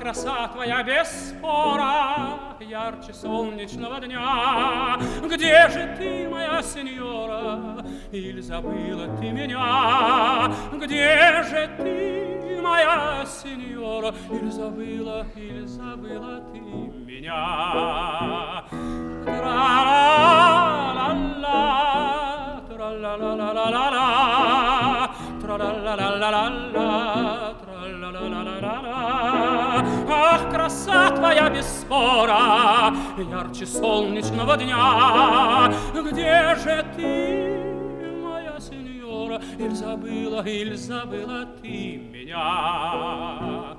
краса твоя без спора ярче солнечного дня. Где же ты, моя сеньора, или забыла ты меня? Где же ты, моя сеньора, или забыла ты меня? Тра-ла-ла-ла, тра-ла-ла-ла-ла-ла, тра-ла-ла-ла-ла-ла, тра-ла-ла-ла-ла-ла. Ах, краса твоя без спора ярче солнечного дня. Где же ты, моя сеньора, или забыла ты меня?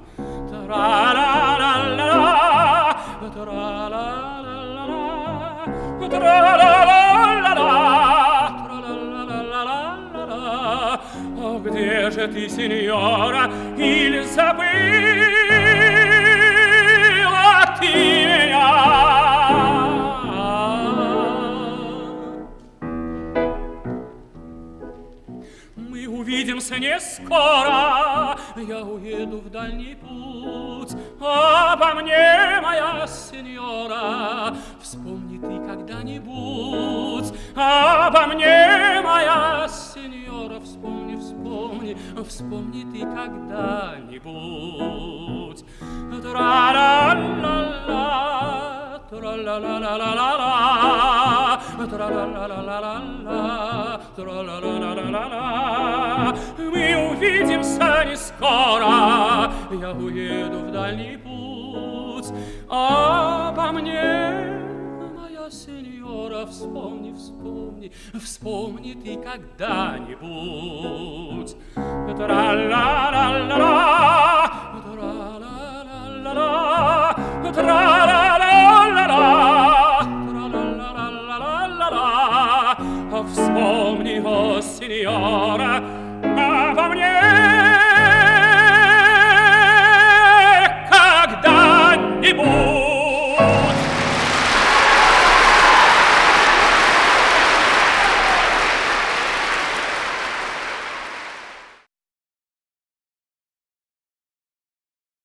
Тра-ла-ла-ла-ла, тра-ла-ла-ла-ла, тра-ла-ла-ла-ла, тра-ла-ла-ла-ла-ла. Где же ты, сеньора, или забыла ты меня? Мы увидимся не скоро, я уеду в дальний путь. Обо мне, моя сеньора, вспомни ты когда-нибудь. Обо мне, моя сеньора, вспомни ты когда-нибудь. Тра-ла-ла-ла, тра-ла-ла-ла-ла-ла, тра-ла-ла-ла-ла-ла, тра-ла-ла-ла-ла-ла. Мы увидимся не скоро, я уеду в дальний путь. Обо мне, моя сеньора, вспомни ты когда-нибудь. Тра-ла-ла-ла-ла, тра-ла-ла-ла-ла, тра-ла-ла-ла-ла, тра-ла-ла-ла-ла-ла. Вспомни, о сеньора,